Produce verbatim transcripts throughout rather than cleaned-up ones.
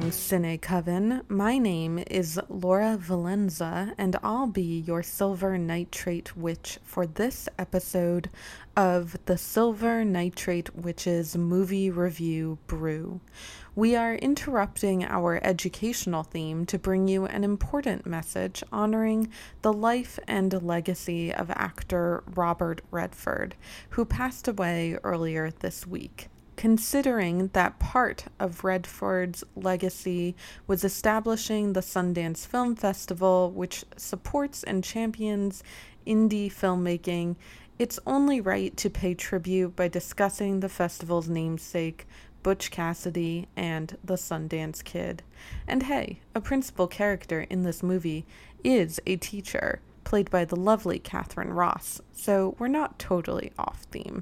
Cine Coven. My name is Laura Valenza, and I'll be your Silver Nitrate Witch for this episode of the Silver Nitrate Witches Movie Review Brew. We are interrupting our educational theme to bring you an important message honoring the life and legacy of actor Robert Redford, who passed away earlier this week. Considering that part of Redford's legacy was establishing the Sundance Film Festival, which supports and champions indie filmmaking, it's only right to pay tribute by discussing the festival's namesake, Butch Cassidy and the Sundance Kid. And hey, a principal character in this movie is a teacher, played by the lovely Katharine Ross, so we're not totally off theme.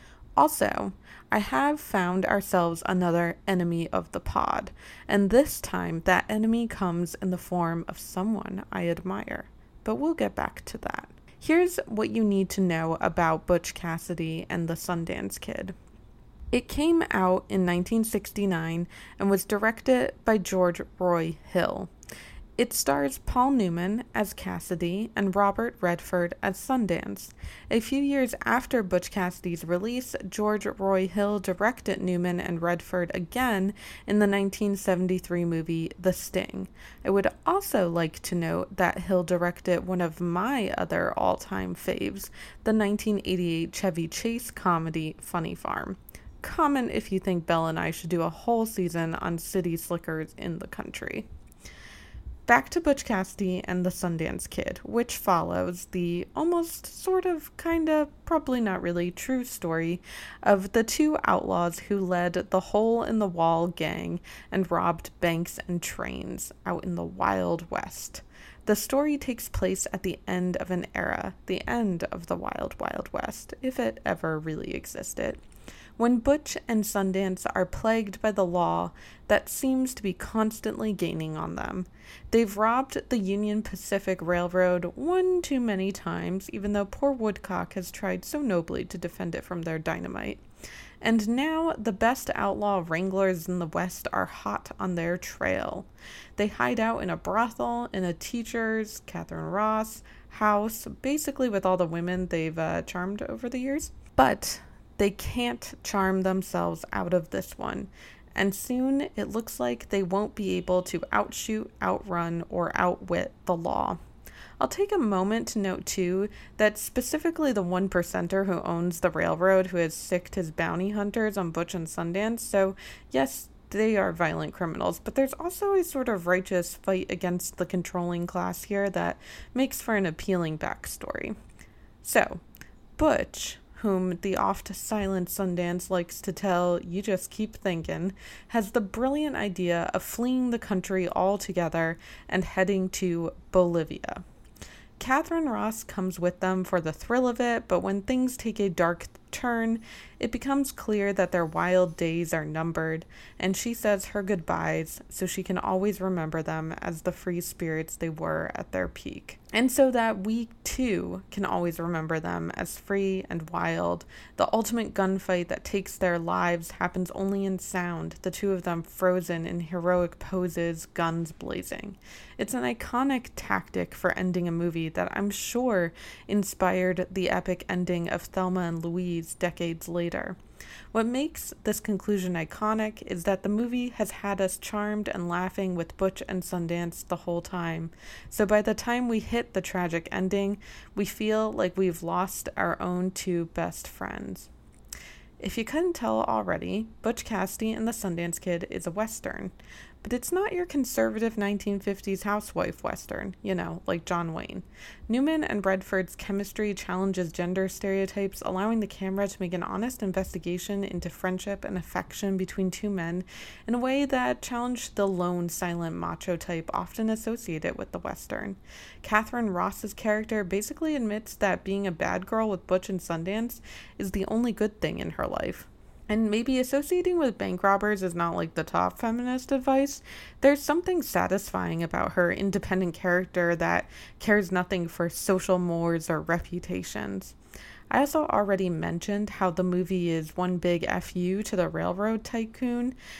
Also, I have found ourselves another enemy of the pod, and this time that enemy comes in the form of someone I admire, but we'll get back to that. Here's what you need to know about Butch Cassidy and the Sundance Kid. It came out in nineteen sixty-nine and was directed by George Roy Hill. It stars Paul Newman as Cassidy and Robert Redford as Sundance. A few years after Butch Cassidy's release, George Roy Hill directed Newman and Redford again in the nineteen seventy-three movie The Sting. I would also like to note that Hill directed one of my other all-time faves, the nineteen eighty-eight Chevy Chase comedy Funny Farm. Comment if you think Belle and I should do a whole season on city slickers in the country. Back to Butch Cassidy and the Sundance Kid, which follows the almost sort of, kinda, probably not really true story of the two outlaws who led the Hole in the Wall gang and robbed banks and trains out in the Wild West. The story takes place at the end of an era, the end of the Wild Wild West, if it ever really existed, when Butch and Sundance are plagued by the law that seems to be constantly gaining on them. They've robbed the Union Pacific Railroad one too many times, even though poor Woodcock has tried so nobly to defend it from their dynamite. And now the best outlaw wranglers in the West are hot on their trail. They hide out in a brothel, in a teacher's, Katharine Ross, house, basically with all the women they've uh, charmed over the years. But they can't charm themselves out of this one, and soon it looks like they won't be able to outshoot, outrun, or outwit the law. I'll take a moment to note, too, that specifically the one percenter who owns the railroad who has sicked his bounty hunters on Butch and Sundance, so yes, they are violent criminals, but there's also a sort of righteous fight against the controlling class here that makes for an appealing backstory. So, Butch, whom the oft-silent Sundance likes to tell, you just keep thinking, has the brilliant idea of fleeing the country altogether and heading to Bolivia. Katharine Ross comes with them for the thrill of it, but when things take a dark turn, it becomes clear that their wild days are numbered, and she says her goodbyes so she can always remember them as the free spirits they were at their peak. And so that we, too, can always remember them as free and wild. The ultimate gunfight that takes their lives happens only in sound, the two of them frozen in heroic poses, guns blazing. It's an iconic tactic for ending a movie that I'm sure inspired the epic ending of Thelma and Louise decades later. What makes this conclusion iconic is that the movie has had us charmed and laughing with Butch and Sundance the whole time. So by the time we hit the tragic ending, we feel like we've lost our own two best friends. If you couldn't tell already, Butch Cassidy and the Sundance Kid is a Western. But it's not your conservative nineteen fifties housewife Western, you know, like John Wayne. Newman and Redford's chemistry challenges gender stereotypes, allowing the camera to make an honest investigation into friendship and affection between two men in a way that challenged the lone, silent macho type often associated with the Western. Katharine Ross's character basically admits that being a bad girl with Butch and Sundance is the only good thing in her life. And maybe associating with bank robbers is not like the top feminist advice. There's something satisfying about her independent character that cares nothing for social mores or reputations. I also already mentioned how the movie is one big F U to the railroad tycoon.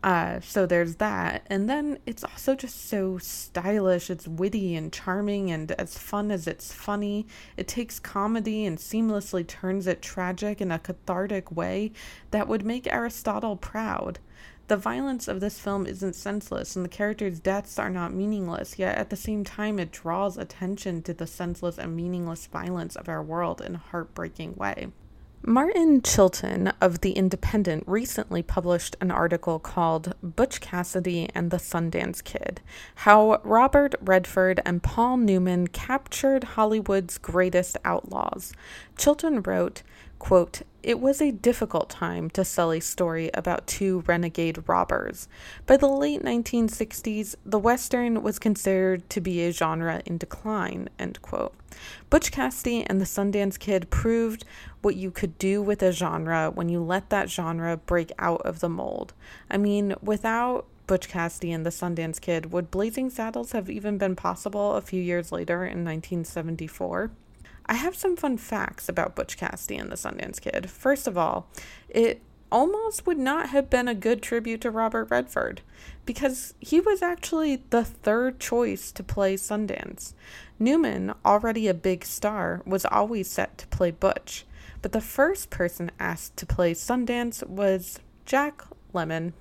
Uh, so there's that. And then it's also just so stylish. It's witty and charming and as fun as it's funny. It takes comedy and seamlessly turns it tragic in a cathartic way that would make Aristotle proud. The violence of this film isn't senseless, and the characters' deaths are not meaningless, yet at the same time it draws attention to the senseless and meaningless violence of our world in a heartbreaking way. Martin Chilton of The Independent recently published an article called Butch Cassidy and the Sundance Kid: How Robert Redford and Paul Newman Captured Hollywood's Greatest Outlaws. Chilton wrote, quote, "It was a difficult time to sell a story about two renegade robbers. By the late nineteen sixties, the Western was considered to be a genre in decline," end quote. Butch Cassidy and the Sundance Kid proved what you could do with a genre when you let that genre break out of the mold. I mean, without Butch Cassidy and the Sundance Kid, would Blazing Saddles have even been possible a few years later in nineteen seventy-four? I have some fun facts about Butch Cassidy and the Sundance Kid. First of all, it almost would not have been a good tribute to Robert Redford, because he was actually the third choice to play Sundance. Newman, already a big star, was always set to play Butch, but the first person asked to play Sundance was Jack Lemmon.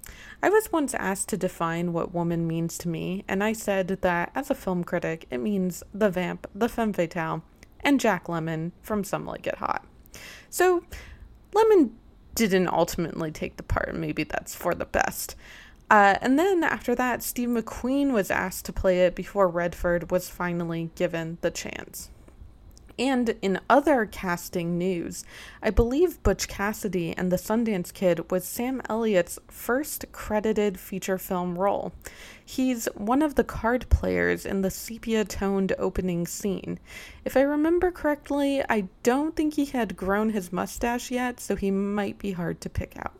I was once asked to define what woman means to me, and I said that, as a film critic, it means the vamp, the femme fatale, and Jack Lemmon from Some Like It Hot. So, Lemmon didn't ultimately take the part, and maybe that's for the best. Uh, and then after that, Steve McQueen was asked to play it before Redford was finally given the chance. And in other casting news, I believe Butch Cassidy and the Sundance Kid was Sam Elliott's first credited feature film role. He's one of the card players in the sepia-toned opening scene. If I remember correctly, I don't think he had grown his mustache yet, so he might be hard to pick out.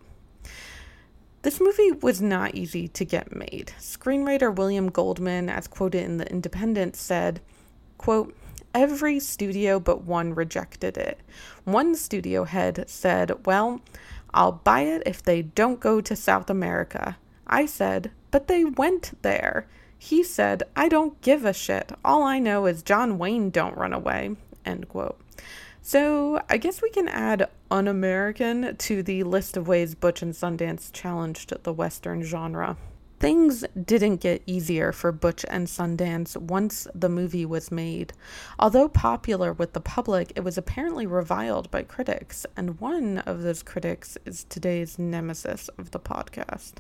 This movie was not easy to get made. Screenwriter William Goldman, as quoted in The Independent, said, quote, "Every studio but one rejected it. One studio head said, 'Well, I'll buy it if they don't go to South America.' I said, 'But they went there.' He said, 'I don't give a shit. All I know is John Wayne don't run away.'" End quote. So I guess we can add un-American to the list of ways Butch and Sundance challenged the Western genre. Things didn't get easier for Butch and Sundance once the movie was made. Although popular with the public, it was apparently reviled by critics, and one of those critics is today's nemesis of the podcast.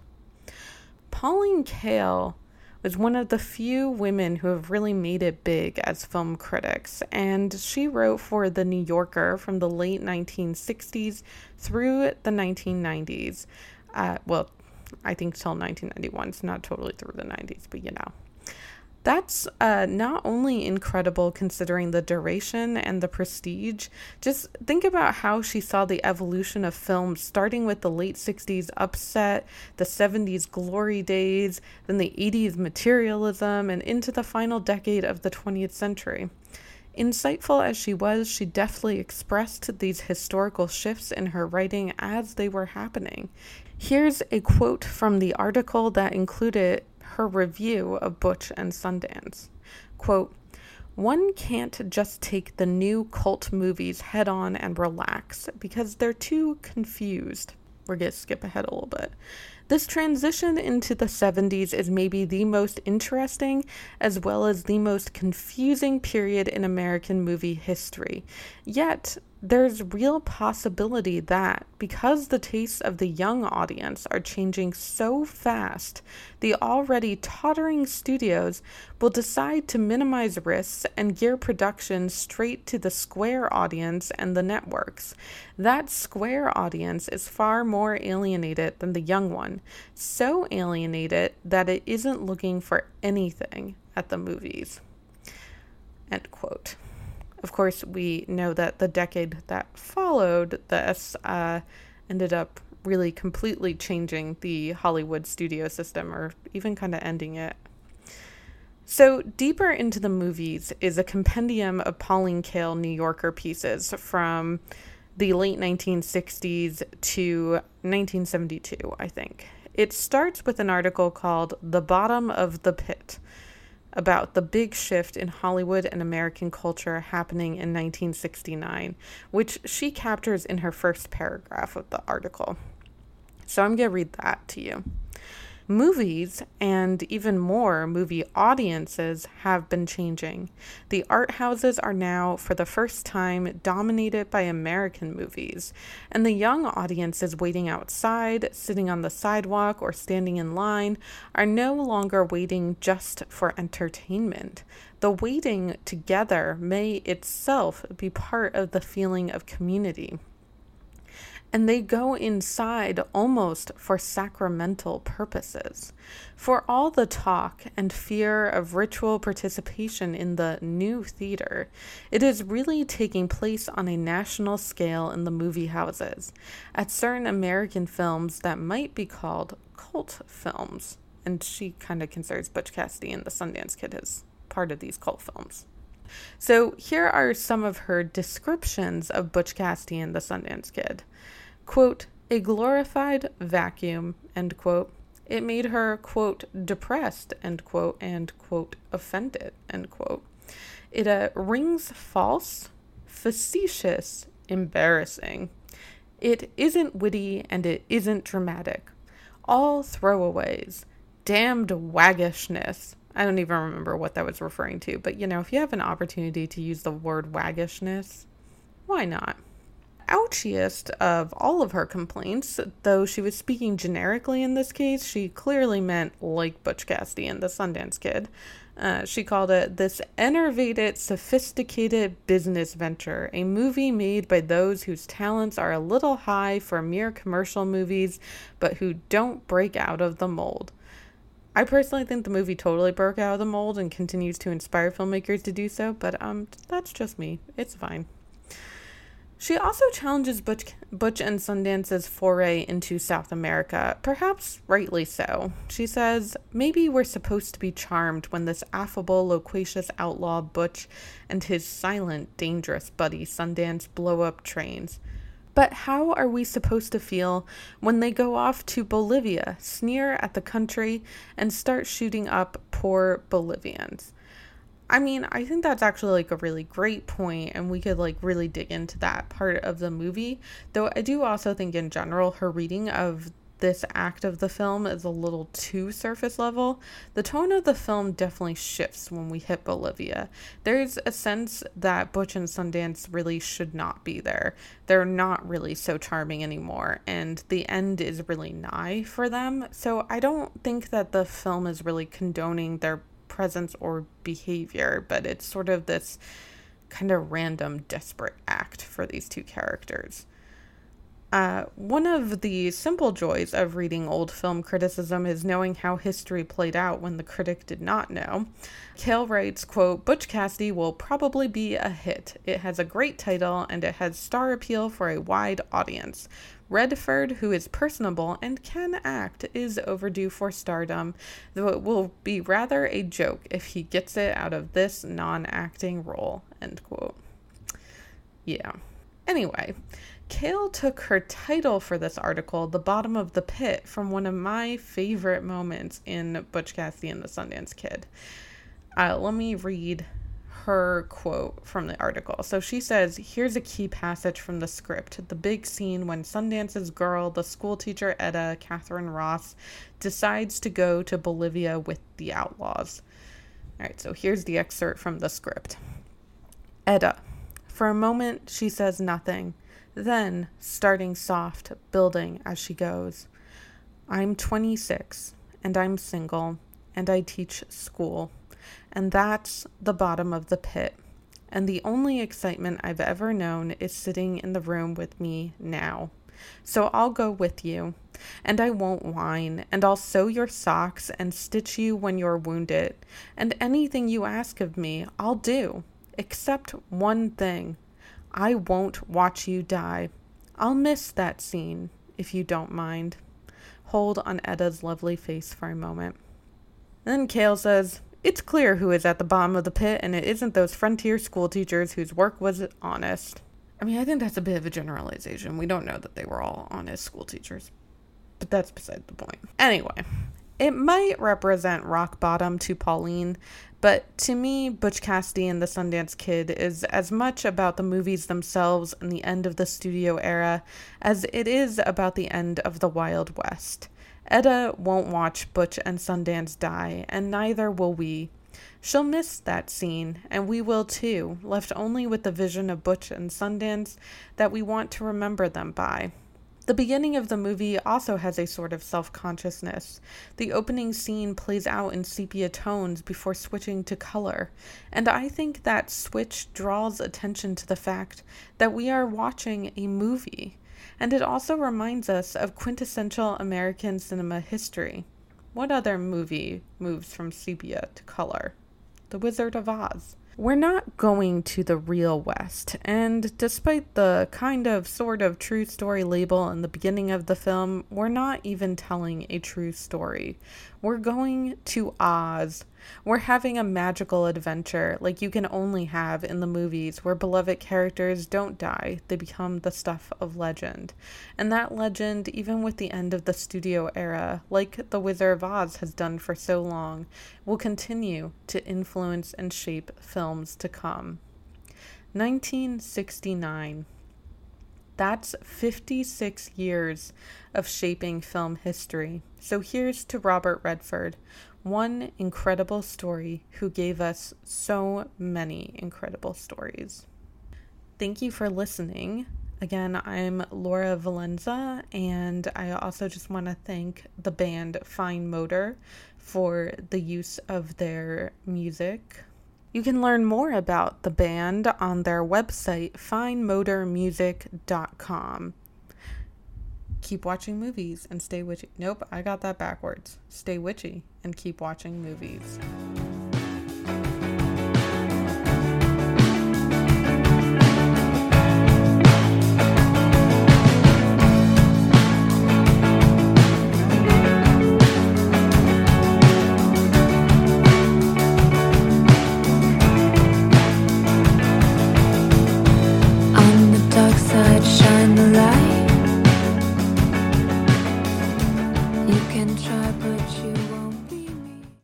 Pauline Kael was one of the few women who have really made it big as film critics, and she wrote for The New Yorker from the late nineteen sixties through the nineteen nineties. Uh, well, I think till nineteen ninety-one, so not totally through the nineties, but you know. That's uh, not only incredible considering the duration and the prestige. Just think about how she saw the evolution of film, starting with the late sixties upset, the seventies glory days, then the eighties materialism, and into the final decade of the twentieth century. Insightful as she was, she deftly expressed these historical shifts in her writing as they were happening. Here's a quote from the article that included her review of Butch and Sundance. Quote, "One can't just take the new cult movies head on and relax because they're too confused." We're going to skip ahead a little bit. This transition into the seventies is maybe the most interesting as well as the most confusing period in American movie history. Yet, there's real possibility that, because the tastes of the young audience are changing so fast, the already tottering studios will decide to minimize risks and gear production straight to the square audience and the networks. That square audience is far more alienated than the young one, so alienated that it isn't looking for anything at the movies. End quote. Of course, we know that the decade that followed this uh, ended up really completely changing the Hollywood studio system, or even kind of ending it. So, deeper into the movies is a compendium of Pauline Kael New Yorker pieces from the late nineteen sixties to nineteen seventy-two, I think. It starts with an article called The Bottom of the Pit, about the big shift in Hollywood and American culture happening in nineteen sixty-nine, which she captures in her first paragraph of the article. So I'm going to read that to you. Movies, and even more movie audiences, have been changing. The art houses are now, for the first time, dominated by American movies, and the young audiences waiting outside, sitting on the sidewalk, or standing in line are no longer waiting just for entertainment. The waiting together may itself be part of the feeling of community. And they go inside almost for sacramental purposes. For all the talk and fear of ritual participation in the new theater, it is really taking place on a national scale in the movie houses, at certain American films that might be called cult films. And she kind of considers Butch Cassidy and the Sundance Kid as part of these cult films. So here are some of her descriptions of Butch Cassidy and the Sundance Kid. Quote, a glorified vacuum, end quote. It made her, quote, depressed, end quote, and, quote, offended, end quote. It uh, rings false, facetious, embarrassing. It isn't witty and it isn't dramatic. All throwaways. Damned waggishness. I don't even remember what that was referring to, but you know, if you have an opportunity to use the word waggishness, why not? Ouchiest of all of her complaints, though she was speaking generically in this case, she clearly meant like Butch Cassidy and the Sundance Kid. Uh, she called it this enervated, sophisticated business venture, a movie made by those whose talents are a little high for mere commercial movies, but who don't break out of the mold. I personally think the movie totally broke out of the mold and continues to inspire filmmakers to do so, but um, that's just me. It's fine. She also challenges Butch, Butch and Sundance's foray into South America, perhaps rightly so. She says, maybe we're supposed to be charmed when this affable, loquacious outlaw Butch and his silent, dangerous buddy Sundance blow up trains. But how are we supposed to feel when they go off to Bolivia, sneer at the country, and start shooting up poor Bolivians? I mean, I think that's actually like a really great point, and we could like really dig into that part of the movie. Though I do also think in general, her reading of this act of the film is a little too surface level. The tone of the film definitely shifts when we hit Bolivia. There's a sense that Butch and Sundance really should not be there. They're not really so charming anymore, and the end is really nigh for them. So I don't think that the film is really condoning their presence or behavior, but it's sort of this kind of random, desperate act for these two characters. Uh, one of the simple joys of reading old film criticism is knowing how history played out when the critic did not know. Cale writes, quote, Butch Cassidy will probably be a hit. It has a great title and it has star appeal for a wide audience. Redford, who is personable and can act, is overdue for stardom, though it will be rather a joke if he gets it out of this non-acting role, end quote. Yeah. Anyway, Cale took her title for this article, The Bottom of the Pit, from one of my favorite moments in Butch Cassidy and the Sundance Kid. Uh, let me read her quote from the article. So she says, here's a key passage from the script. The big scene when Sundance's girl, the school teacher Etta, Catherine Ross, decides to go to Bolivia with the outlaws. All right, so here's the excerpt from the script. Etta. For a moment, she says nothing. Then, starting soft, building as she goes. I'm twenty-six, and I'm single, and I teach school. And that's the bottom of the pit. And the only excitement I've ever known is sitting in the room with me now. So I'll go with you, and I won't whine, and I'll sew your socks and stitch you when you're wounded, and anything you ask of me, I'll do, except one thing. I won't watch you die. I'll miss that scene, if you don't mind. Hold on Etta's lovely face for a moment. Then Cale says, it's clear who is at the bottom of the pit, and it isn't those frontier school teachers whose work was honest. I mean, I think that's a bit of a generalization. We don't know that they were all honest school teachers. But that's beside the point. Anyway, it might represent rock bottom to Pauline, but to me, Butch Cassidy and the Sundance Kid is as much about the movies themselves and the end of the studio era as it is about the end of the Wild West. Etta won't watch Butch and Sundance die, and neither will we. She'll miss that scene, and we will too, left only with the vision of Butch and Sundance that we want to remember them by. The beginning of the movie also has a sort of self-consciousness. The opening scene plays out in sepia tones before switching to color, and I think that switch draws attention to the fact that we are watching a movie, and it also reminds us of quintessential American cinema history. What other movie moves from sepia to color? The Wizard of Oz. We're not going to the real West, and despite the kind of sort of true story label in the beginning of the film, we're not even telling a true story. We're going to Oz. We're having a magical adventure like you can only have in the movies where beloved characters don't die, they become the stuff of legend. And that legend, even with the end of the studio era, like The Wizard of Oz has done for so long, will continue to influence and shape films to come. nineteen sixty-nine. That's fifty-six years of shaping film history. So here's to Robert Redford, one incredible story who gave us so many incredible stories. Thank you for listening. Again, I'm Laura Valenza, and I also just want to thank the band Fine Motor for the use of their music. You can learn more about the band on their website, fine motor music dot com. Keep watching movies and stay witchy. Nope, I got that backwards. Stay witchy and keep watching movies.